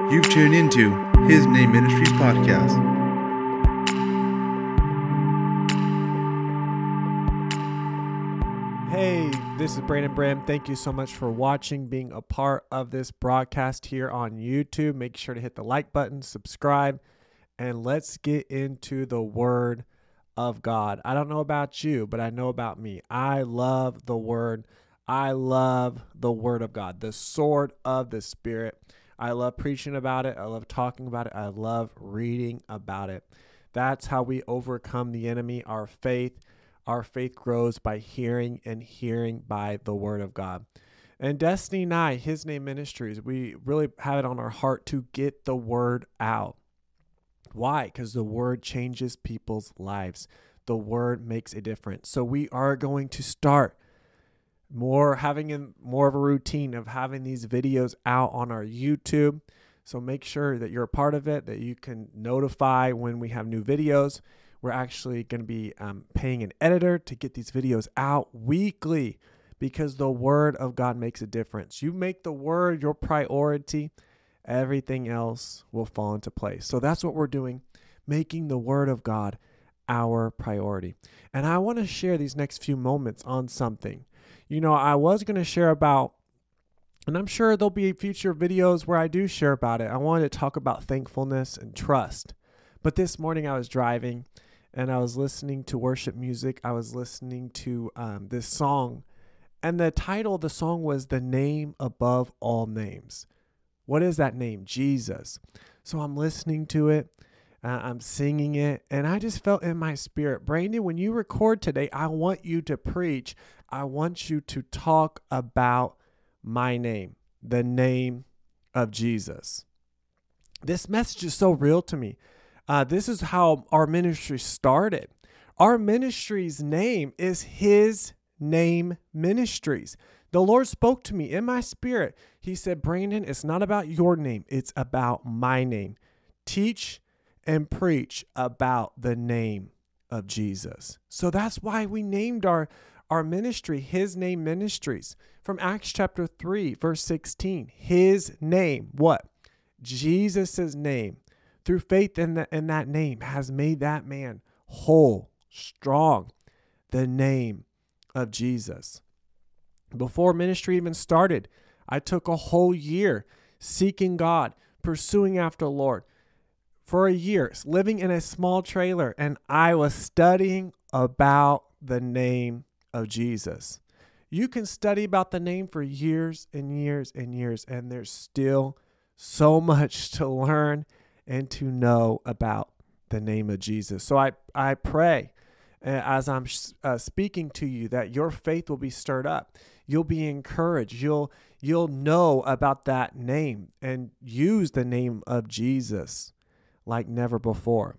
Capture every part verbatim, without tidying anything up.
You've tuned into His Name Ministries podcast. Hey, this is Brandon Bram. Thank you so much for watching, being a part of this broadcast here on YouTube. Make sure to hit the like button, subscribe, and let's get into the Word of God. I don't know about you, but I know about me. I love the Word. I love the Word of God, the sword of the Spirit. I love preaching about it. I love talking about it. I love reading about it. That's how we overcome the enemy, our faith. Our faith grows by hearing and hearing by the Word of God. And Destiny and I, His Name Ministries, we really have it on our heart to get the Word out. Why? Because the Word changes people's lives. The Word makes a difference. So we are going to start more having a, more of a routine of having these videos out on our YouTube. So make sure that you're a part of it, that you can notify when we have new videos. We're actually going to be um, paying an editor to get these videos out weekly because the Word of God makes a difference. You make the Word your priority, everything else will fall into place. So that's what we're doing, making the Word of God our priority. And I want to share these next few moments on something. You know, I was going to share about, and I'm sure there'll be future videos where I do share about it. I wanted to talk about thankfulness and trust. But this morning I was driving and I was listening to worship music. I was listening to um, this song. And the title of the song was The Name Above All Names. What is that name? Jesus. So I'm listening to it. Uh, I'm singing it. And I just felt in my spirit, Brandon, when you record today, I want you to preach. I want you to talk about my name, the name of Jesus. This message is so real to me. Uh, this is how our ministry started. Our ministry's name is His Name Ministries. The Lord spoke to me in my spirit. He said, Brandon, it's not about your name. It's about my name. Teach and preach about the name of Jesus. So that's why we named our, our ministry His Name Ministries. From Acts chapter three, verse sixteen, His name, what? Jesus' name. Through faith in, the, in that name has made that man whole, strong. The name of Jesus. Before ministry even started, I took a whole year seeking God, pursuing after the Lord. For a year, living in a small trailer, and I was studying about the name of Jesus. You can study about the name for years and years and years, and there's still so much to learn and to know about the name of Jesus. So I, I pray uh, as I'm uh, speaking to you that your faith will be stirred up. You'll be encouraged. You'll, you'll know about that name and use the name of Jesus like never before.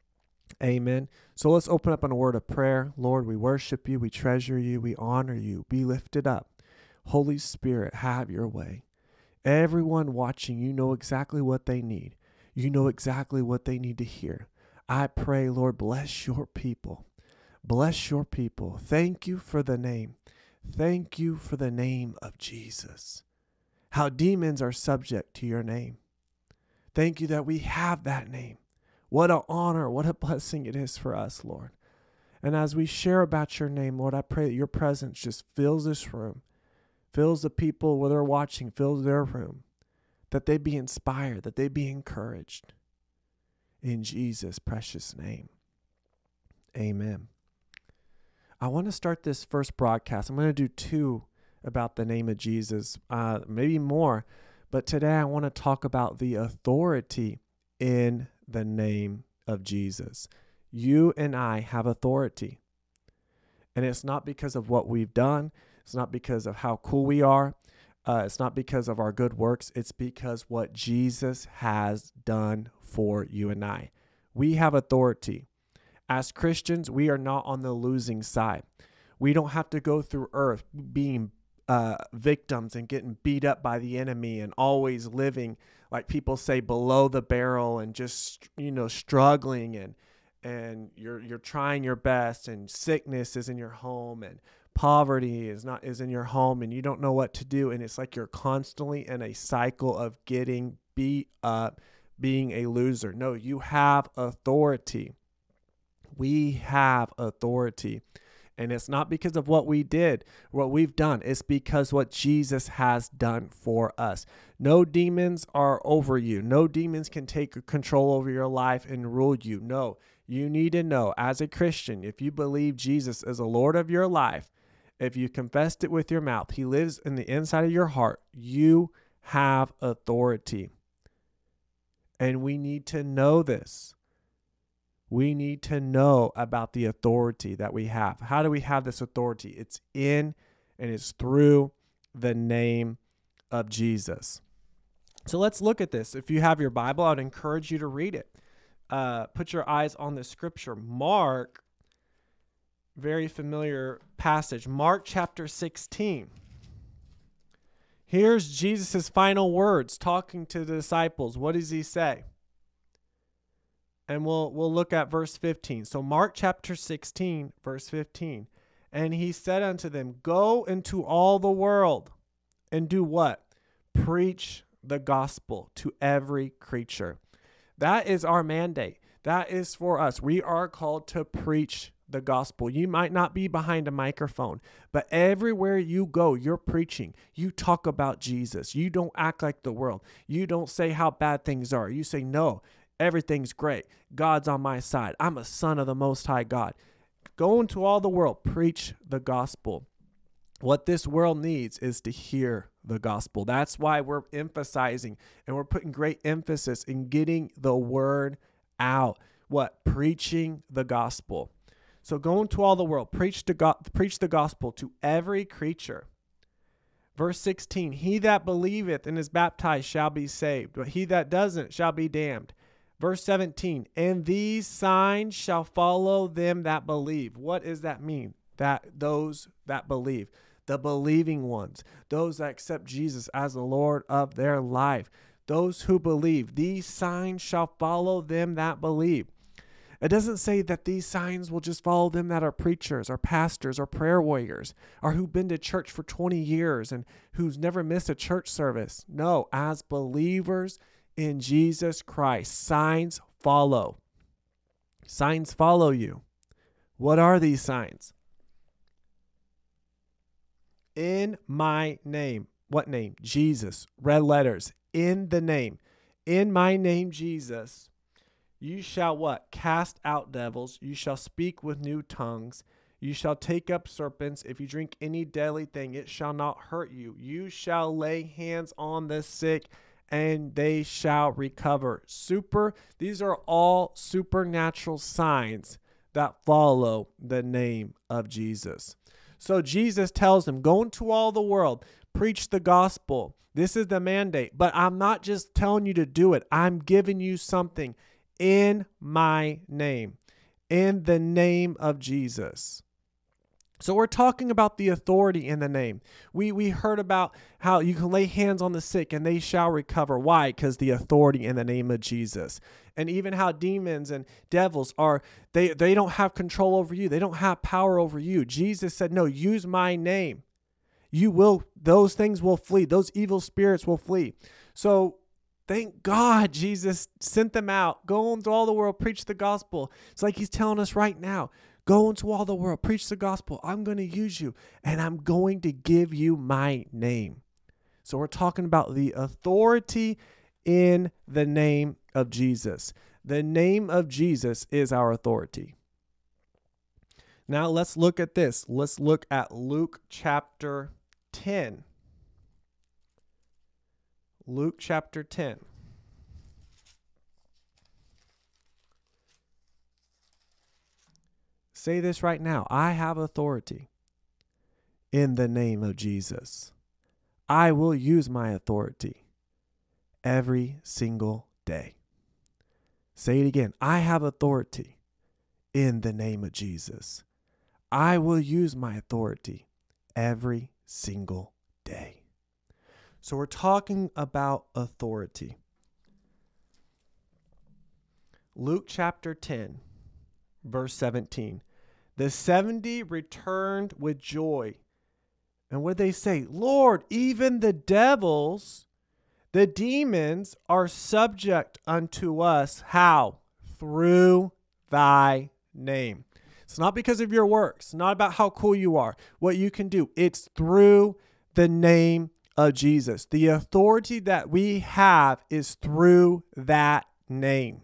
Amen. So let's open up in a word of prayer. Lord, we worship you. We treasure you. We honor you. Be lifted up. Holy Spirit, have your way. Everyone watching, you know exactly what they need. You know exactly what they need to hear. I pray, Lord, bless your people. Bless your people. Thank you for the name. Thank you for the name of Jesus. How demons are subject to your name. Thank you that we have that name. What an honor, what a blessing it is for us, Lord. And as we share about your name, Lord, I pray that your presence just fills this room, fills the people where they're watching, fills their room, that they be inspired, that they be encouraged. In Jesus' precious name, amen. I want to start this first broadcast. I'm going to do two about the name of Jesus, uh, maybe more. But today I want to talk about the authority in the name of Jesus. You and I have authority. And it's not because of what we've done. It's not because of how cool we are. Uh, it's not because of our good works. It's because what Jesus has done for you and I. We have authority. As Christians, we are not on the losing side. We don't have to go through earth being Uh, victims and getting beat up by the enemy and always living, like people say, below the barrel and just, you know, struggling and and you're you're trying your best and sickness is in your home and poverty is not is in your home and you don't know what to do, and it's like you're constantly in a cycle of getting beat up, being a loser. No, you have authority. We have authority. And it's not because of what we did, what we've done. It's because what Jesus has done for us. No demons are over you. No demons can take control over your life and rule you. No, you need to know as a Christian, if you believe Jesus is the Lord of your life, if you confessed it with your mouth, he lives in the inside of your heart, you have authority. And we need to know this. We need to know about the authority that we have. How do we have this authority? It's in and it's through the name of Jesus. So let's look at this. If you have your Bible, I'd encourage you to read it. Uh, put your eyes on the scripture. Mark, very familiar passage. Mark chapter sixteen. Here's Jesus' final words talking to the disciples. What does he say? And we'll we'll look at verse fifteen. So Mark chapter sixteen, verse fifteen. And he said unto them, go into all the world and do what? Preach the gospel to every creature. That is our mandate. That is for us. We are called to preach the gospel. You might not be behind a microphone, but everywhere you go, you're preaching. You talk about Jesus. You don't act like the world. You don't say how bad things are. You say, no, everything's great. God's on my side. I'm a son of the Most High God. Go into all the world, preach the gospel. What this world needs is to hear the gospel. That's why we're emphasizing and we're putting great emphasis in getting the word out. What? Preaching the gospel. So go into all the world, preach the, go- preach the gospel to every creature. Verse sixteen, he that believeth and is baptized shall be saved, but he that doesn't shall be damned. Verse seventeen, and these signs shall follow them that believe. What does that mean? That those that believe, the believing ones, those that accept Jesus as the Lord of their life, those who believe, these signs shall follow them that believe. It doesn't say that these signs will just follow them that are preachers or pastors or prayer warriors or who've been to church for twenty years and who's never missed a church service. No, as believers in Jesus Christ, signs follow. Signs follow you. What are these signs? In my name. What name? Jesus. Red letters. In the name. In my name, Jesus. You shall what? Cast out devils. You shall speak with new tongues. You shall take up serpents. If you drink any deadly thing, it shall not hurt you. You shall lay hands on the sick, and they shall recover. Super. These are all supernatural signs that follow the name of Jesus. So Jesus tells them, go into all the world, preach the gospel. This is the mandate. But I'm not just telling you to do it. I'm giving you something. In my name, in the name of Jesus. So we're talking about the authority in the name. We we heard about how you can lay hands on the sick and they shall recover. Why? Because the authority in the name of Jesus. And even how demons and devils are, they, they don't have control over you. They don't have power over you. Jesus said, no, use my name. You will, those things will flee. Those evil spirits will flee. So thank God Jesus sent them out. Go into all the world, preach the gospel. It's like he's telling us right now, go into all the world, preach the gospel. I'm going to use you and I'm going to give you my name. So we're talking about the authority in the name of Jesus. The name of Jesus is our authority. Now let's look at this. Let's look at Luke chapter ten. Luke chapter ten. Say this right now. I have authority in the name of Jesus. I will use my authority every single day. Say it again. I have authority in the name of Jesus. I will use my authority every single day. So we're talking about authority. Luke chapter ten, verse seventeen. The seventy returned with joy. And what did they say? Lord, even the devils, The demons are subject unto us. How? Through thy name. It's not because of your works, not about how cool you are, what you can do. It's through the name of Jesus. The authority that we have is through that name.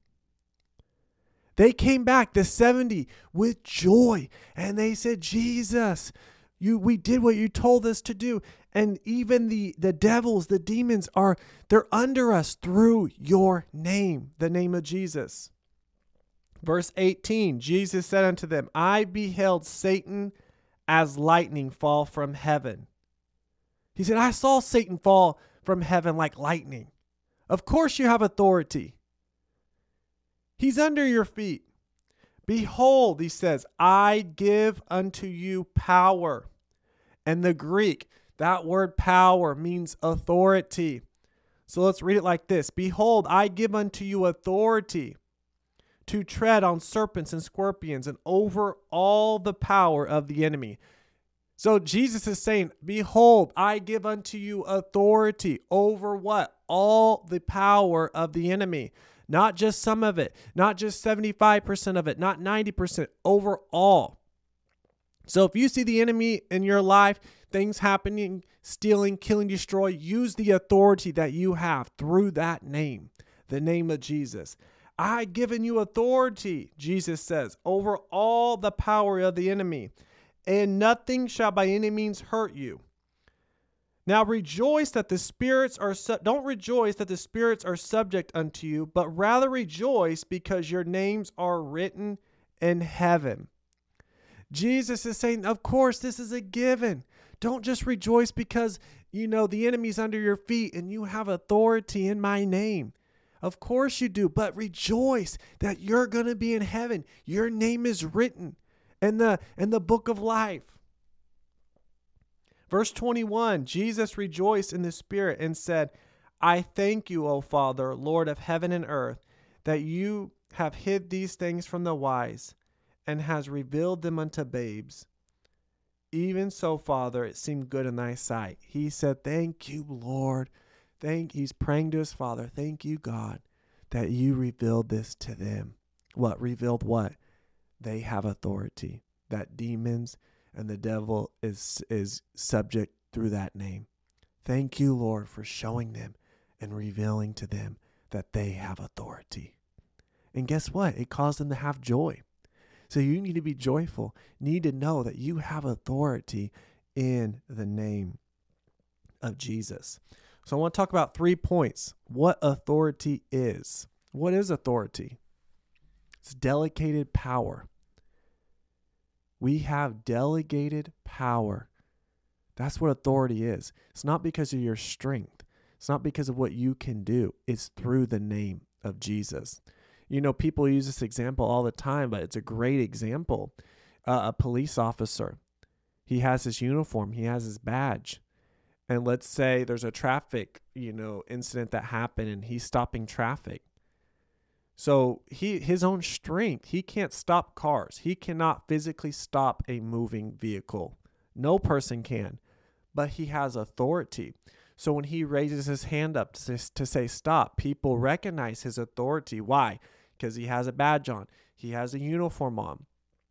They came back, the seventy, with joy, and they said, Jesus, you, we did what you told us to do. And even the, the devils, the demons are, they're under us through your name, the name of Jesus. Verse eighteen, Jesus said unto them, I beheld Satan as lightning fall from heaven. He said, I saw Satan fall from heaven like lightning. Of course you have authority. He's under your feet. Behold, he says, I give unto you power. And the Greek, that word power means authority. So let's read it like this. Behold, I give unto you authority to tread on serpents and scorpions and over all the power of the enemy. So Jesus is saying, behold, I give unto you authority over what? All the power of the enemy. Not just some of it, not just seventy-five percent of it, not ninety percent, over all. So if you see the enemy in your life, things happening, stealing, killing, destroy, use the authority that you have through that name, the name of Jesus. I given you authority, Jesus says, over all the power of the enemy, and nothing shall by any means hurt you. Now rejoice that the spirits are, su- don't rejoice that the spirits are subject unto you, but rather rejoice because your names are written in heaven. Jesus is saying, of course, this is a given. Don't just rejoice because, you know, the enemy's under your feet and you have authority in my name. Of course you do, but rejoice that you're going to be in heaven. Your name is written in the, in the book of life. Verse twenty-one, Jesus rejoiced in the Spirit and said, I thank you, O Father, Lord of heaven and earth, that you have hid these things from the wise and has revealed them unto babes. Even so, Father, it seemed good in thy sight. He said, thank you, Lord. Thank, he's praying to his Father. Thank you, God, that you revealed this to them. What? Revealed what? They have authority. That demons and the devil is, is subject through that name. Thank you, Lord, for showing them and revealing to them that they have authority. And guess what? It caused them to have joy. So you need to be joyful. Need to know that you have authority in the name of Jesus. So I want to talk about three points. What authority is. What is authority? It's delegated power. We have delegated power. That's what authority is. It's not because of your strength. It's not because of what you can do. It's through the name of Jesus. You know, people use this example all the time, but it's a great example. Uh, a police officer, he has his uniform, he has his badge. And let's say there's a traffic, you know, incident that happened and he's stopping traffic. So he, his own strength, he can't stop cars. He cannot physically stop a moving vehicle. No person can, but he has authority. So when he raises his hand up to, to say stop, people recognize his authority. Why? Because he has a badge on. He has a uniform on.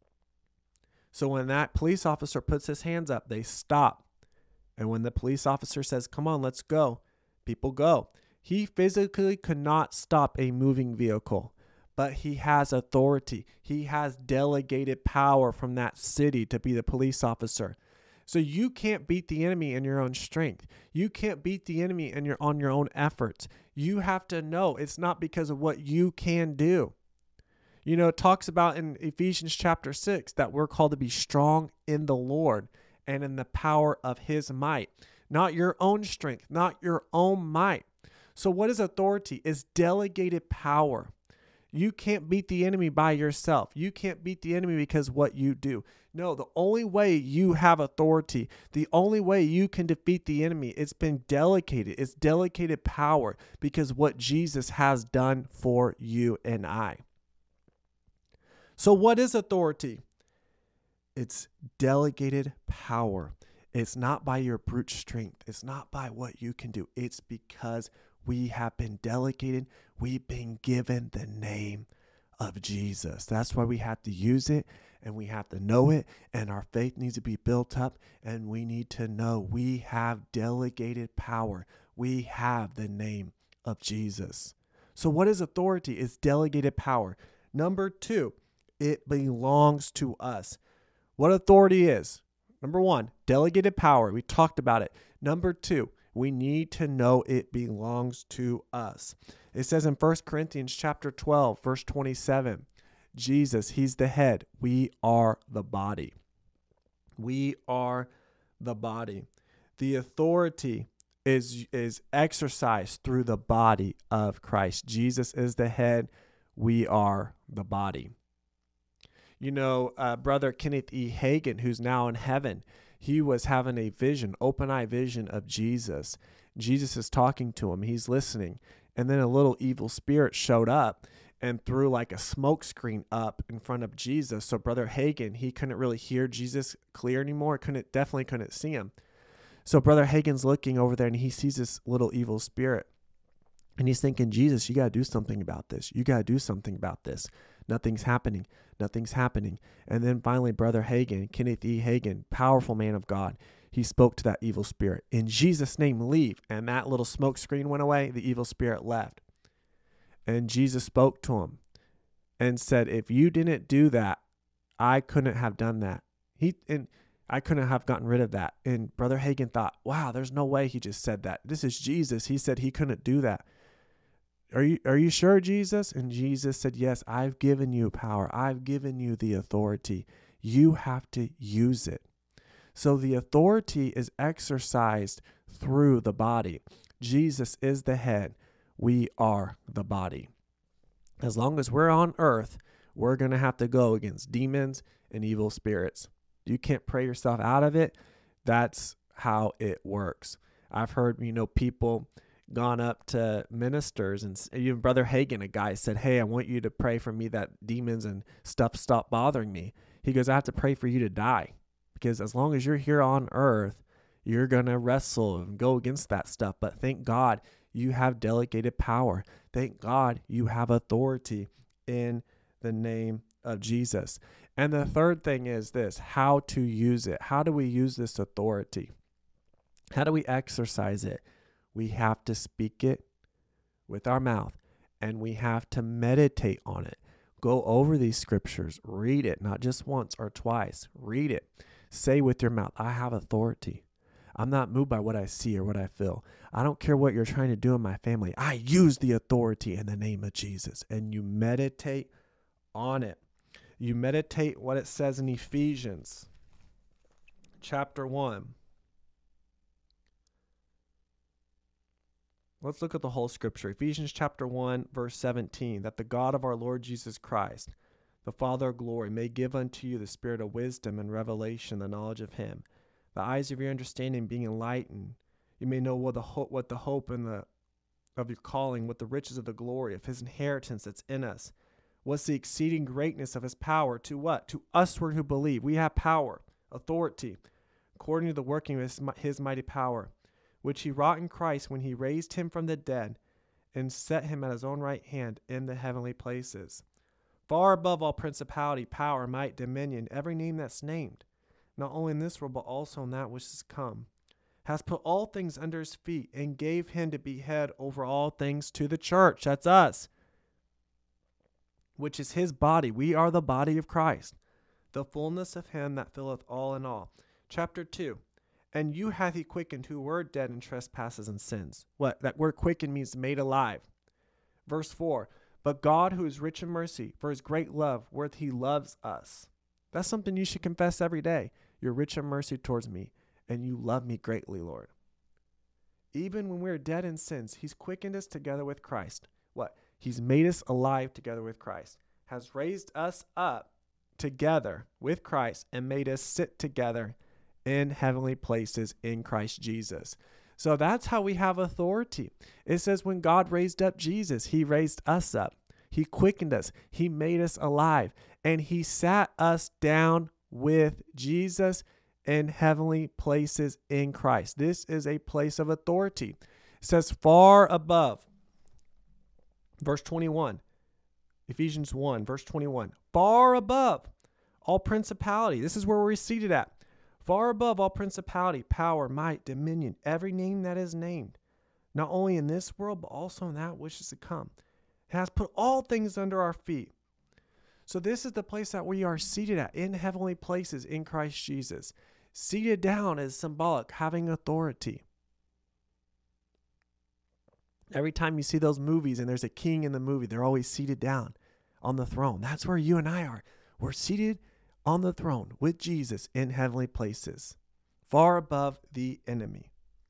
So when that police officer puts his hands up, they stop. And when the police officer says, come on, let's go, people go. He physically could not stop a moving vehicle, but he has authority. He has delegated power from that city to be the police officer. So you can't beat the enemy in your own strength. You can't beat the enemy in your, on your own efforts. You have to know it's not because of what you can do. You know, it talks about in Ephesians chapter six that we're called to be strong in the Lord and in the power of his might. Not your own strength, not your own might. So what is authority? It's delegated power. You can't beat the enemy by yourself. You can't beat the enemy because what you do. No, the only way you have authority, the only way you can defeat the enemy, it's been delegated. It's delegated power because what Jesus has done for you and I. So what is authority? It's delegated power. It's not by your brute strength. It's not by what you can do. It's because we have been delegated. We've been given the name of Jesus. That's why we have to use it, and we have to know it, and our faith needs to be built up, and we need to know we have delegated power. We have the name of Jesus. So what is authority? It's delegated power. Number two, it belongs to us. What authority is? Number one, delegated power. We talked about it. Number two, we need to know it belongs to us. It says in First Corinthians chapter twelve, verse twenty-seven, Jesus, he's the head. We are the body. We are the body. The authority is, is exercised through the body of Christ. Jesus is the head. We are the body. You know, uh, Brother Kenneth E. Hagin, who's now in heaven, he was having a vision, open eye vision of Jesus. Jesus is talking to him. He's listening. And then a little evil spirit showed up and threw like a smoke screen up in front of Jesus. So Brother Hagin, he couldn't really hear Jesus clear anymore. Couldn't, definitely couldn't see him. So Brother Hagin's looking over there and he sees this little evil spirit. And he's thinking, Jesus, you got to do something about this. You got to do something about this. Nothing's happening. Nothing's happening. And then finally, Brother Hagin, Kenneth E. Hagin, powerful man of God, he spoke to that evil spirit. In Jesus' name, leave. And that little smoke screen went away. The evil spirit left. And Jesus spoke to him and said, if you didn't do that, I couldn't have done that. He and I couldn't have gotten rid of that. And Brother Hagin thought, wow, there's no way he just said that. This is Jesus. He said he couldn't do that. Are you are you sure, Jesus? And Jesus said, yes, I've given you power. I've given you the authority. You have to use it. So the authority is exercised through the body. Jesus is the head. We are the body. As long as we're on earth, we're going to have to go against demons and evil spirits. You can't pray yourself out of it. That's how it works. I've heard, you know, people gone up to ministers, and even Brother Hagin, a guy said, hey, I want you to pray for me that demons and stuff stop bothering me. He goes, I have to pray for you to die, because as long as you're here on earth, you're going to wrestle and go against that stuff. But thank God you have delegated power. Thank God you have authority in the name of Jesus. And the third thing is this, how to use it. How do we use this authority? How do we exercise it? We have to speak it with our mouth, and we have to meditate on it. Go over these scriptures, read it, not just once or twice. Read it. Say with your mouth, I have authority. I'm not moved by what I see or what I feel. I don't care what you're trying to do in my family. I use the authority in the name of Jesus. And you meditate on it. You meditate what it says in Ephesians chapter one. Let's look at the whole scripture. Ephesians chapter one, verse seventeen, that the God of our Lord Jesus Christ, the Father of glory, may give unto you the spirit of wisdom and revelation, the knowledge of him, the eyes of your understanding being enlightened. You may know what the hope, what the hope and the of your calling, what the riches of the glory of his inheritance that's in us. What's the exceeding greatness of his power to what? To usward who believe. We have power, authority, according to the working of his, his mighty power, which he wrought in Christ when he raised him from the dead and set him at his own right hand in the heavenly places, far above all principality, power, might, dominion, every name that's named, not only in this world, but also in that which is come, has put all things under his feet and gave him to be head over all things to the church. That's us, which is his body. We are the body of Christ, the fullness of him that filleth all in all. Chapter two. And you hath he quickened who were dead in trespasses and sins. What? That word quickened means made alive. Verse four. But God, who is rich in mercy, for his great love, wherewith he loves us. That's something you should confess every day. You're rich in mercy towards me, and you love me greatly, Lord. Even when we're dead in sins, he's quickened us together with Christ. What? He's made us alive together with Christ. Has raised us up together with Christ and made us sit together in heavenly places in Christ Jesus. So that's how we have authority. It says when God raised up Jesus, he raised us up. He quickened us. He made us alive. And he sat us down with Jesus in heavenly places in Christ. This is a place of authority. It says far above. Verse twenty-one, Ephesians one, verse twenty-one, far above all principality. This is where we're seated at. Far above all principality, power, might, dominion, every name that is named, not only in this world, but also in that which is to come. It has put all things under our feet. So this is the place that we are seated at, in heavenly places in Christ Jesus. Seated down is symbolic, having authority. Every time you see those movies and there's a king in the movie, they're always seated down on the throne. That's where you and I are. We're seated on the throne with Jesus in heavenly places, far above the enemy.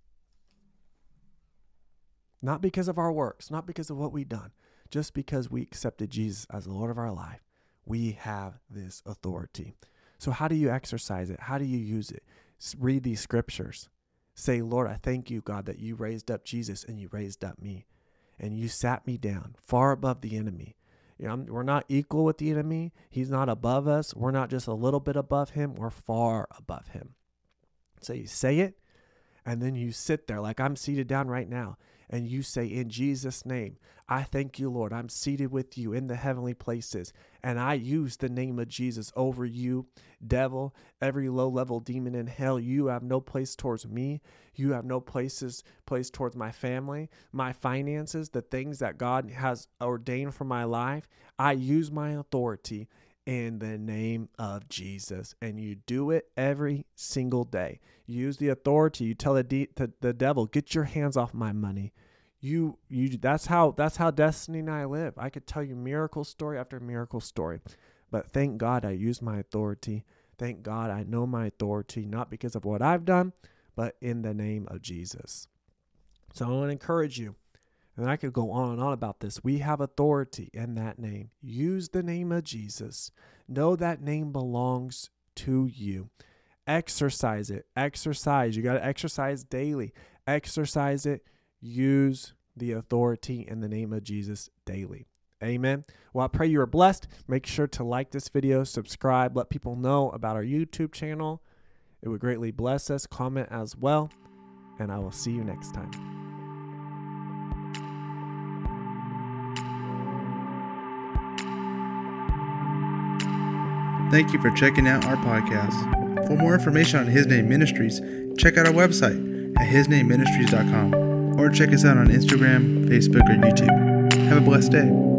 Not because of our works, not because of what we've done, just because we accepted Jesus as the Lord of our life. We have this authority. So how do you exercise it? How do you use it? Read these scriptures. Say, Lord, I thank you, God, that you raised up Jesus and you raised up me. And you sat me down far above the enemy. You know, we're not equal with the enemy. He's not above us. We're not just a little bit above him. We're far above him. So you say it, and then you sit there like I'm seated down right now. And you say, in Jesus' name, I thank you, Lord. I'm seated with you in the heavenly places. And I use the name of Jesus over you, devil, every low-level demon in hell. You have no place towards me. You have no places, place towards my family, my finances, the things that God has ordained for my life. I use my authority in the name of Jesus. And you do it every single day. You use the authority. You tell the, de- to the devil, get your hands off my money. You, you, that's how, that's how Destiny and I live. I could tell you miracle story after miracle story, but thank God I use my authority. Thank God I know my authority, not because of what I've done, but in the name of Jesus. So I want to encourage you, and I could go on and on about this. We have authority in that name. Use the name of Jesus. Know that name belongs to you. Exercise it. Exercise. You got to exercise daily. Exercise it. Use the authority in the name of Jesus daily. Amen. Well, I pray you are blessed. Make sure to like this video, subscribe, let people know about our YouTube channel. It would greatly bless us. Comment as well. And I will see you next time. Thank you for checking out our podcast. For more information on His Name Ministries, check out our website at his name ministries dot com or check us out on Instagram, Facebook, or YouTube. Have a blessed day.